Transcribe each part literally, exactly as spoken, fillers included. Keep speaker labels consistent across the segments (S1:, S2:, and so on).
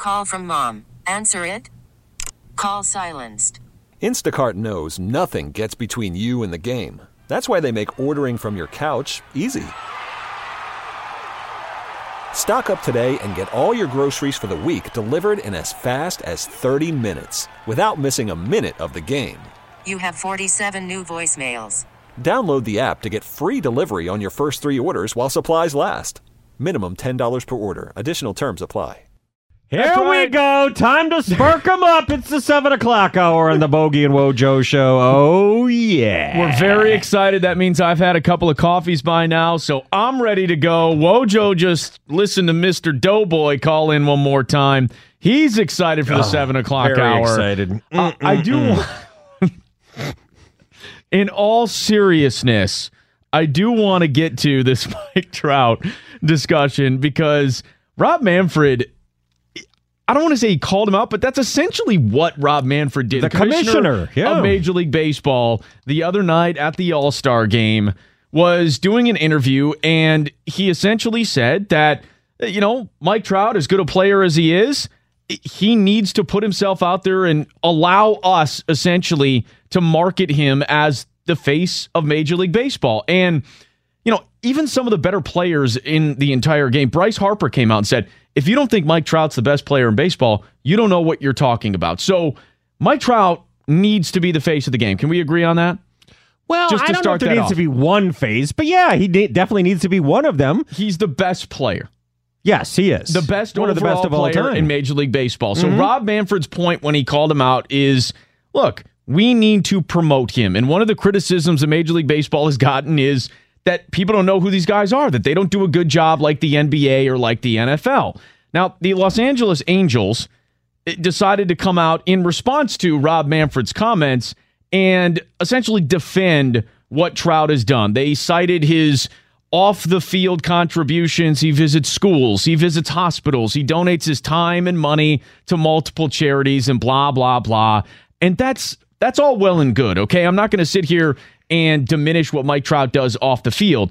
S1: call from mom. Answer it. Call silenced.
S2: Instacart knows nothing gets between you and the game. That's why they make ordering from your couch easy. Stock up today and get all your groceries for the week delivered in as fast as thirty minutes without missing a minute of the game.
S1: You have forty-seven new voicemails.
S2: Download the app to get free delivery on your first three orders while supplies last. Minimum ten dollars per order. Additional terms apply.
S3: Here right. we go. Time to spark them up. It's the seven o'clock hour on the Bogey and Wojo show. Oh, yeah.
S4: We're very excited. That means I've had a couple of coffees by now, so I'm ready to go. Wojo just listened to Mister Doughboy call in one more time. He's excited for the oh, seven o'clock
S3: very
S4: hour.
S3: excited.
S4: Uh, I do. In all seriousness, I do want to get to this Mike Trout discussion because Rob Manfred, I don't want to say he called him out, but that's essentially what Rob Manfred did.
S3: The commissioner, commissioner yeah.
S4: of Major League Baseball the other night at the All-Star game was doing an interview, and he essentially said that, you know, Mike Trout, as good a player as he is, he needs to put himself out there and allow us essentially to market him as the face of Major League Baseball. And, you know, even some of the better players in the entire game, Bryce Harper came out and said, if you don't think Mike Trout's the best player in baseball, you don't know what you're talking about. So Mike Trout needs to be the face of the game. Can we agree on that?
S3: Well,
S4: Just
S3: I
S4: to
S3: don't know if there needs
S4: off.
S3: to be one face, but yeah, he de- definitely needs to be one of them.
S4: He's the best player.
S3: Yes, he is.
S4: The best
S3: one of the best of all
S4: player
S3: time
S4: in Major League Baseball. So
S3: mm-hmm.
S4: Rob Manfred's point when he called him out is, look, we need to promote him. And one of the criticisms that Major League Baseball has gotten is that people don't know who these guys are, that they don't do a good job like the N B A or like the N F L. Now, the Los Angeles Angels decided to come out in response to Rob Manfred's comments and essentially defend what Trout has done. They cited his off-the-field contributions. He visits schools. He visits hospitals. He donates his time and money to multiple charities and blah, blah, blah. And that's that's all well and good, okay? I'm not going to sit here and diminish what Mike Trout does off the field.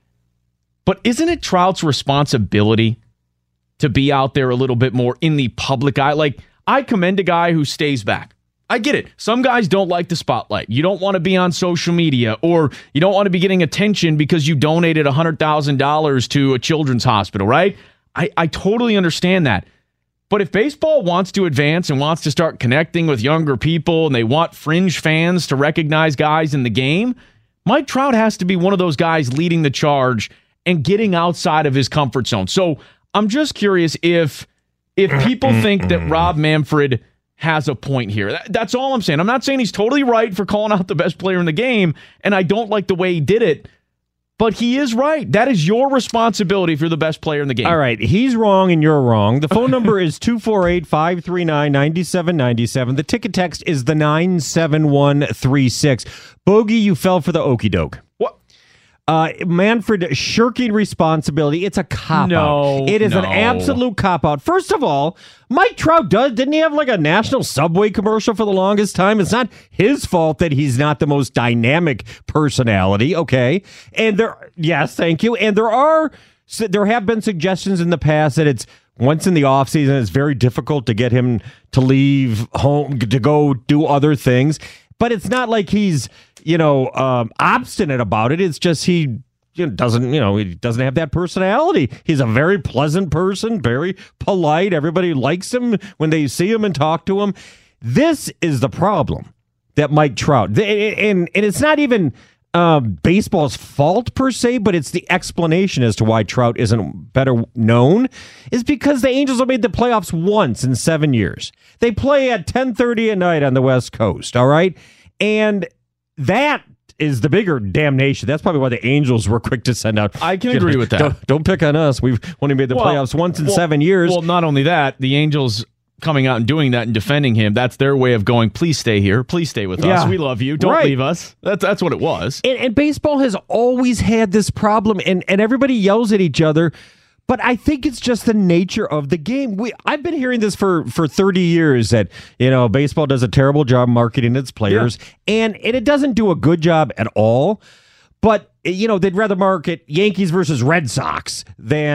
S4: But isn't it Trout's responsibility to be out there a little bit more in the public eye? Like, I commend a guy who stays back. I get it. Some guys don't like the spotlight. You don't want to be on social media, or you don't want to be getting attention because you donated one hundred thousand dollars to a children's hospital, right? I, I totally understand that. But if baseball wants to advance and wants to start connecting with younger people and they want fringe fans to recognize guys in the game, Mike Trout has to be one of those guys leading the charge and getting outside of his comfort zone. So I'm just curious if if people think that Rob Manfred has a point here. That's all I'm saying. I'm not saying he's totally right for calling out the best player in the game, and I don't like the way he did it, but he is right. That is your responsibility if you're the best player in the game.
S3: All right, he's wrong and you're wrong. The phone number is two four eight, five three nine, nine seven nine seven. The ticket text is the nine seven one three six. Bogey, you fell for the okie doke.
S4: What?
S3: Uh, Manfred shirking responsibility. It's a cop-out.
S4: No,
S3: it is
S4: no.
S3: an absolute cop-out. First of all, Mike Trout does, didn't he have like a national Subway commercial for the longest time? It's not his fault that he's not the most dynamic personality, okay? And there, yes, thank you. And there are, there have been suggestions in the past that it's, once in the offseason, it's very difficult to get him to leave home, to go do other things. But it's not like he's, you know, um, obstinate about it. It's just he you know, doesn't, you know, he doesn't have that personality. He's a very pleasant person, very polite. Everybody likes him when they see him and talk to him. This is the problem that Mike Trout, and, and, and it's not even um, baseball's fault per se, but it's the explanation as to why Trout isn't better known is because the Angels have made the playoffs once in seven years. They play at ten thirty at night on the West Coast, all right? And that is the bigger damnation. That's probably why the Angels were quick to send out.
S4: I can agree
S3: know,
S4: with that.
S3: Don't, don't pick on us. We've only made the well, playoffs once in
S4: well,
S3: seven years.
S4: Well, not only that, the Angels coming out and doing that and defending him, that's their way of going, please stay here. Please stay with
S3: yeah.
S4: us. We love you. Don't
S3: right.
S4: leave us. That's that's what it was.
S3: And, and baseball has always had this problem, and, and everybody yells at each other. But I think it's just the nature of the game. We I've been hearing this for, for thirty years that, you know, baseball does a terrible job marketing its players, yeah. and, and it doesn't do a good job at all. But, you know, they'd rather market Yankees versus Red Sox than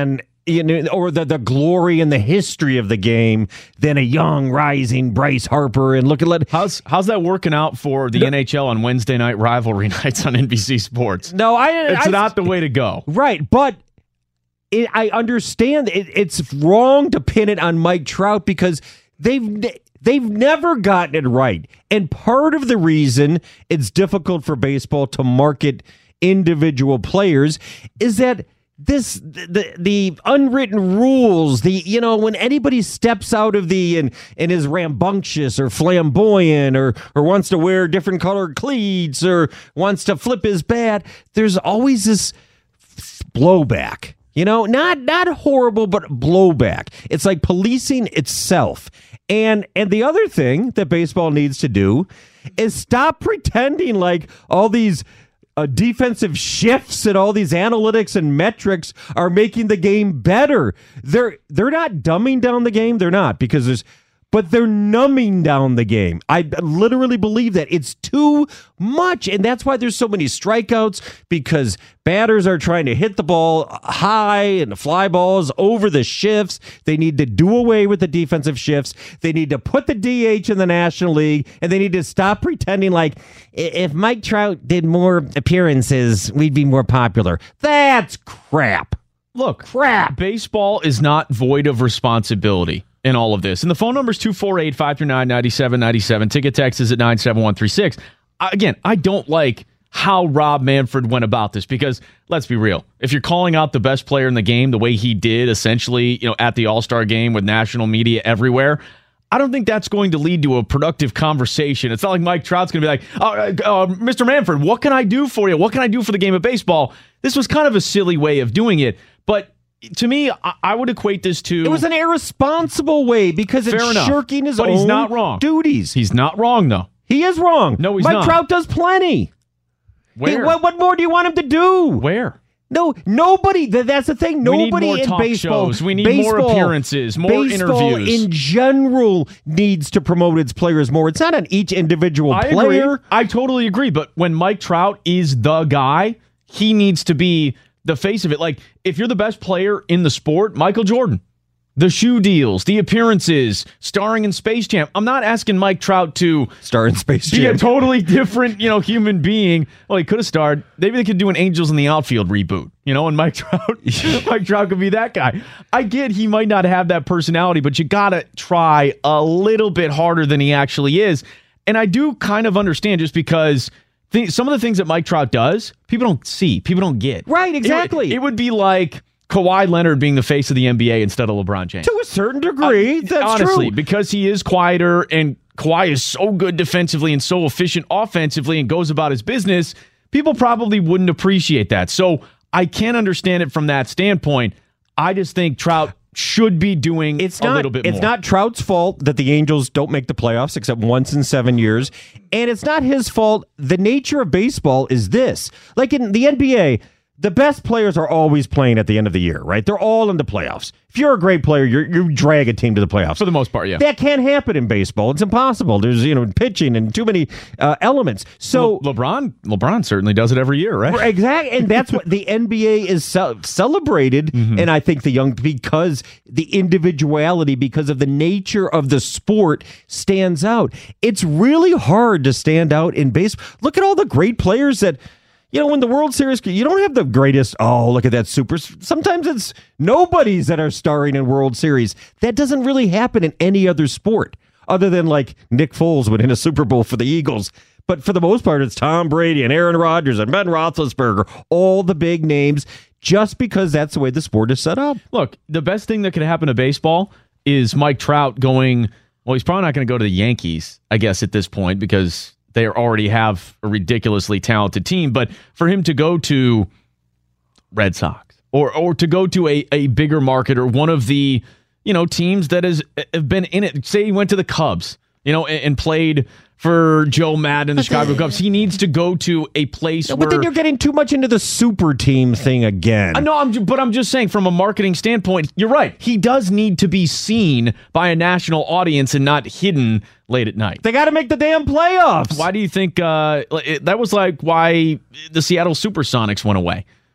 S3: you know, or the, the glory and the history of the game than a young, rising Bryce Harper. And look at let
S4: how's how's that working out for the no, N H L on Wednesday night rivalry nights on N B C Sports?
S3: No, I.
S4: It's
S3: I,
S4: not the way to go,
S3: right? But it, I understand it, it's wrong to pin it on Mike Trout because they've. They've never gotten it right. And part of the reason it's difficult for baseball to market individual players is that this the the unwritten rules, the you know, when anybody steps out of the and, and is rambunctious or flamboyant or or wants to wear different colored cleats or wants to flip his bat, there's always this blowback. You know, not not horrible, but blowback. It's like policing itself. And and the other thing that baseball needs to do is stop pretending like all these uh, defensive shifts and all these analytics and metrics are making the game better. They're they're not dumbing down the game. They're not because there's. But they're numbing down the game. I literally believe that it's too much. And that's why there's so many strikeouts, because batters are trying to hit the ball high and the fly balls over the shifts. They need to do away with the defensive shifts. They need to put the D H in the National League, and they need to stop pretending like if Mike Trout did more appearances, we'd be more popular. That's crap.
S4: Look,
S3: crap.
S4: Baseball is not void of responsibility in all of this. And the phone number is two four eight, five two nine, nine seven nine seven. Ticket text is at nine seven one three six. Again, I don't like how Rob Manfred went about this because, let's be real, if you're calling out the best player in the game the way he did, essentially, you know, at the All-Star game with national media everywhere, I don't think that's going to lead to a productive conversation. It's not like Mike Trout's going to be like, oh, uh, Mister Manfred, what can I do for you? What can I do for the game of baseball? This was kind of a silly way of doing it, but to me, I would equate this to...
S3: It was an irresponsible way because it's
S4: enough.
S3: shirking his
S4: but
S3: own
S4: he's not wrong.
S3: duties.
S4: He's not wrong, though.
S3: He is wrong.
S4: No, he's
S3: Mike
S4: not.
S3: Mike Trout does plenty.
S4: Where?
S3: He, what, what more do you want him to do?
S4: Where?
S3: No, nobody. That's the thing. Nobody
S4: we need more
S3: in
S4: talk
S3: baseball.
S4: Shows. We need
S3: baseball,
S4: more appearances, more
S3: baseball
S4: interviews.
S3: In general, needs to promote its players more. It's not on each individual
S4: I
S3: player.
S4: Agree. I totally agree. But when Mike Trout is the guy, he needs to be the face of it. Like, if you're the best player in the sport, Michael Jordan, the shoe deals, the appearances, starring in Space Jam. I'm not asking Mike Trout to
S3: star in Space Jam.
S4: Be a totally different, you know, human being. Well, he could have starred. Maybe they could do an Angels in the Outfield reboot, you know, and Mike Trout, Mike Trout could be that guy. I get he might not have that personality, but you gotta try a little bit harder than he actually is. And I do kind of understand, just because th- some of the things that Mike Trout does, people don't see, people don't get.
S3: Right, exactly.
S4: It, it would be like Kawhi Leonard being the face of the N B A instead of LeBron James.
S3: To a certain degree, uh, that's
S4: honestly,
S3: true.
S4: Because he is quieter, and Kawhi is so good defensively and so efficient offensively and goes about his business, people probably wouldn't appreciate that. So I can understand it from that standpoint. I just think Trout should be doing
S3: it's
S4: a
S3: not,
S4: little bit
S3: it's
S4: more.
S3: It's not Trout's fault that the Angels don't make the playoffs except once in seven years. And it's not his fault. The nature of baseball is this. Like in the N B A, the best players are always playing at the end of the year, right? They're all in the playoffs. If you're a great player, you're, you drag a team to the playoffs.
S4: For the most part, yeah.
S3: That can't happen in baseball. It's impossible. There's, you know, pitching and too many uh, elements. So
S4: Le- LeBron LeBron certainly does it every year, right?
S3: Exactly. And that's what the N B A is ce- celebrated. Mm-hmm. And I think the young, because the individuality, because of the nature of the sport, stands out. It's really hard to stand out in baseball. Look at all the great players that, you know, when the World Series, you don't have the greatest, oh, look at that super. Sometimes it's nobodies that are starring in World Series. That doesn't really happen in any other sport, other than like Nick Foles winning a Super Bowl for the Eagles. But for the most part, it's Tom Brady and Aaron Rodgers and Ben Roethlisberger, all the big names, just because that's the way the sport is set up.
S4: Look, the best thing that could happen to baseball is Mike Trout going, well, he's probably not going to go to the Yankees, I guess, at this point, because they already have a ridiculously talented team. But for him to go to Red Sox or or to go to a, a bigger market or one of the, you know, teams that has have been in it, say he went to the Cubs, you know, and, and played for Joe Madden and the Chicago Cubs. He needs to go to a place
S3: no,
S4: where...
S3: But then you're getting too much into the super team thing again.
S4: Uh, no, I'm, but I'm just saying from a marketing standpoint, you're right. He does need to be seen by a national audience and not hidden late at night.
S3: They got to make the damn playoffs.
S4: Why do you think uh, it, that was like why the Seattle Supersonics went away? Because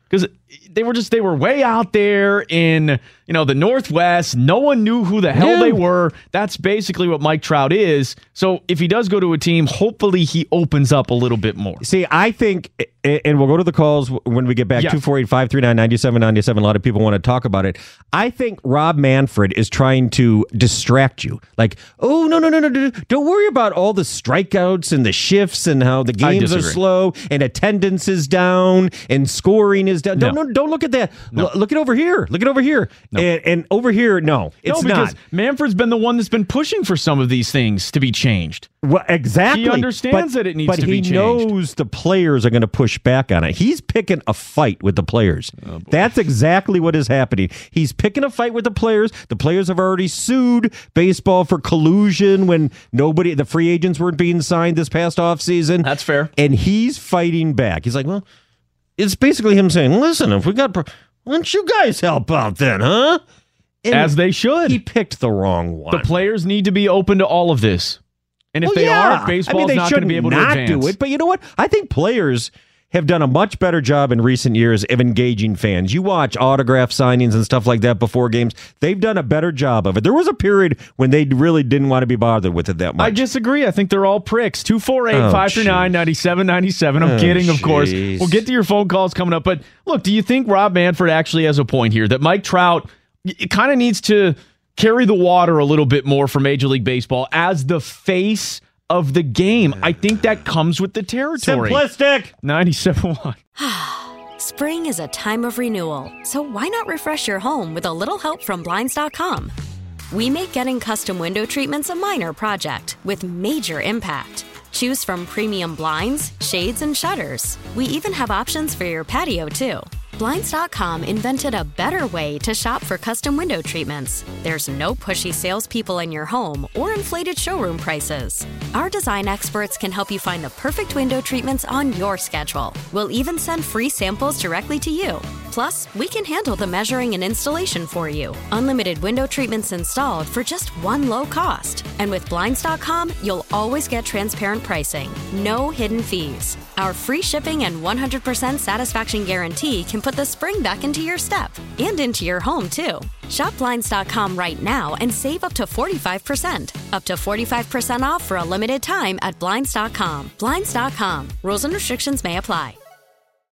S4: they were just, they were way out there in, you know, the Northwest. No one knew who the hell
S3: Yeah.
S4: they were. That's basically what Mike Trout is. So if he does go to a team, hopefully he opens up a little bit more.
S3: See, I think, and we'll go to the calls when we get back,
S4: Yeah.
S3: two four eight, five three nine, nine seven nine seven. A lot of people want to talk about it. I think Rob Manfred is trying to distract you. Like, oh, no, no, no, no, no. Don't worry about all the strikeouts and the shifts and how the
S4: I
S3: games are
S4: disagree.
S3: slow and attendance is down and scoring is down. Don't,
S4: No.
S3: no, don't look at that. L- look at over here. Look at over here. And, and over here, no, it's
S4: no, because
S3: not.
S4: Manfred's been the one that's been pushing for some of these things to be changed.
S3: Well, exactly.
S4: He understands
S3: But-
S4: that it needs
S3: but
S4: to be
S3: he
S4: changed.
S3: knows the players are going to push back on it. He's picking a fight with the players.
S4: Oh,
S3: That's exactly what is happening. He's picking a fight with the players. The players have already sued baseball for collusion when nobody, the free agents weren't being signed this past offseason.
S4: That's fair.
S3: And he's fighting back. He's like, well, it's basically him saying, listen, if we got, pro- why don't you guys help out then, huh? And
S4: As they should.
S3: he picked the wrong one.
S4: The players need to be open to all of this. And if
S3: Well,
S4: they
S3: yeah.
S4: aren't, baseball's
S3: I mean, they
S4: not going to be
S3: shouldn't
S4: able to
S3: not
S4: advance.
S3: do it. But you know what? I think players have done a much better job in recent years of engaging fans. You watch autograph signings and stuff like that before games. They've done a better job of it. There was a period when they really didn't want to be bothered with it that much.
S4: I disagree. I think they're all pricks. two four eight, five three nine, nine seven nine seven. I'm
S3: Oh,
S4: kidding, of course.
S3: jeez.
S4: We'll get to your phone calls coming up. But look, do you think Rob Manfred actually has a point here that Mike Trout kind of needs to carry the water a little bit more for Major League Baseball as the face of the game? I think that comes with the territory.
S3: Simplistic.
S4: ninety-seven point one.
S5: Spring is a time of renewal, so why not refresh your home with a little help from Blinds dot com? We make getting custom window treatments a minor project with major impact. Choose from premium blinds, shades, and shutters. We even have options for your patio, too. Blinds dot com invented a better way to shop for custom window treatments. There's no pushy salespeople in your home or inflated showroom prices. Our design experts can help you find the perfect window treatments on your schedule. We'll even send free samples directly to you. Plus, we can handle the measuring and installation for you. Unlimited window treatments installed for just one low cost. And with Blinds dot com, you'll always get transparent pricing. No hidden fees. Our free shipping and one hundred percent satisfaction guarantee can put the spring back into your step and into your home, too. Shop Blinds dot com right now and save up to forty-five percent. Up to forty-five percent off for a limited time at Blinds dot com. Blinds dot com. Rules and restrictions may apply.